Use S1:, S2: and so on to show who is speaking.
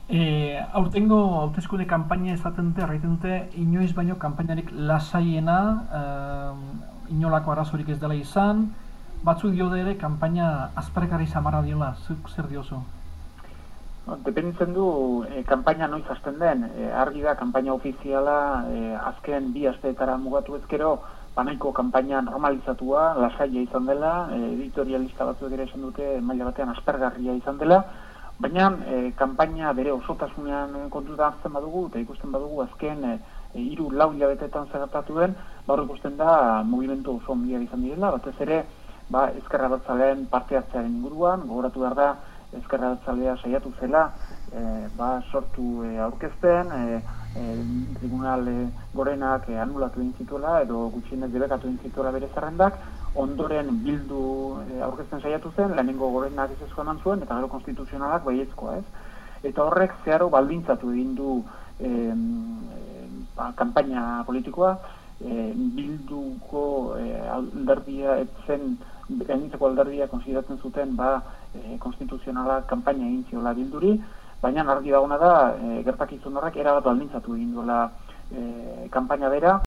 S1: Aurtengo hauteskunde kanpaina esaten dute, erraiten dute, inoiz baino kanpainarik lasaiena, inolako arazorik ez dela izan, batzuk diote ere kanpaina aspergarri samarra diola, zuk zer diozu?
S2: Dependitzen du kanpaina noiz hasten den. Argi da kanpaina ofiziala azken 2 asteetara mugatu ezkero banaiko kanpaina normalizatua, lasaia izan dela, editorialista batzuek ere esan dute maila batean aspergarria izan dela, baina kanpaina bere osotasunean kontuta hartzen badugu eta ikusten badugu azken 3-4 hilabeteetan zer gertatu den, hor ikusten da mugimendu oso handiak izan direla, batez ere ezker abertzaleen parte hartzearen inguruan, gogoratu behar da ezker abertzalea saiatu zela sortu aurkezten, tribunal gorenak anulatu egin zituela edo gutxienez debekatu egin zituela bere zerrendak, ondoren bildu aurkezten saiatu zen, lehenengo gorenak ezezkoa eman zuen, eta gero konstituzionalak baiezkoa, ez? Eta horrek zeharo baldintzatu egin du kanpaina politikoa, bilduko alderdia etzen, gainditzeko alderdia konsideratzen zuten konstituzionala kanpaina egin ziola bilduri, baina argi dagoena da gertakizun horrek erabat baldintzatu egin duela kanpaina bera.